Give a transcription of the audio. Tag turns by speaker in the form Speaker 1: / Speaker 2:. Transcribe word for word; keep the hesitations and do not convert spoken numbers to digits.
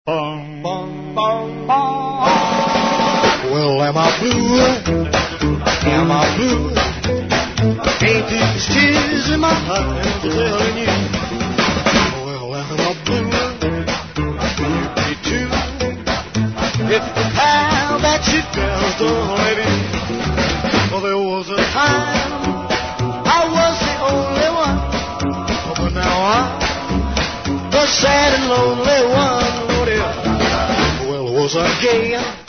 Speaker 1: Bum, bum, bum, bum. Well, am I blue? Am I blue? Ain't these tears in my eyes telling you? Well, am I blue? Me too. If the pal that you felt already. Well, there was a time I was the only one, but now I'm the sad and lonely one. Well, was I gay?